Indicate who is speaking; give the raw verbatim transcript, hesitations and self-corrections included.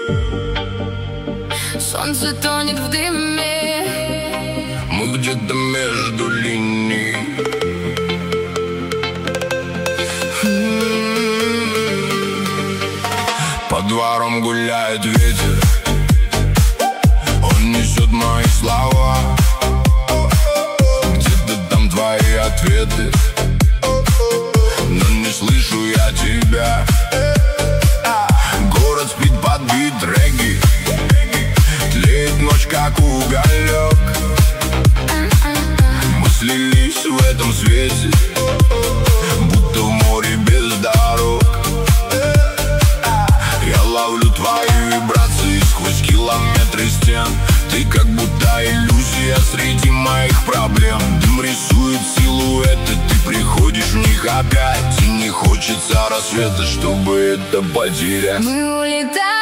Speaker 1: Солнце тонет в дыме,
Speaker 2: мы где-то между линий. По дворам гуляет ветер, он несет мои слова. Где-то там твои ответы, но не слышу я тебя. Город спит под бит регги, тлеет ночь как уголек. Мы слились в этом свете, будто в море без дорог. Я ловлю твои вибрации сквозь километры стен. Ты как будто иллюзия среди моих проблем. Дым рисует силуэты, ты приходишь в них опять. И не хочется рассвета, чтобы это потерять.
Speaker 1: мы улетаем.